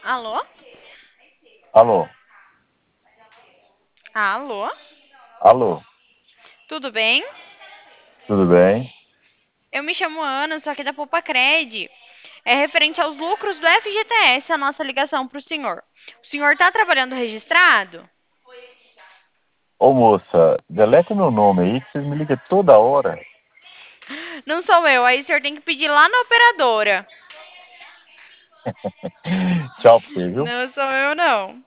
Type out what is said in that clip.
Alô? Alô? Alô? Alô? Tudo bem? Tudo bem? Eu me chamo Ana, sou aqui da Popacred. É referente aos lucros do FGTS, a nossa ligação para o senhor. O senhor está trabalhando registrado? Ô moça, deleta meu nome aí que vocês me ligam toda hora. Não sou eu, aí o senhor tem que pedir lá na operadora. Tchau pra você, viu? Não sou eu, não.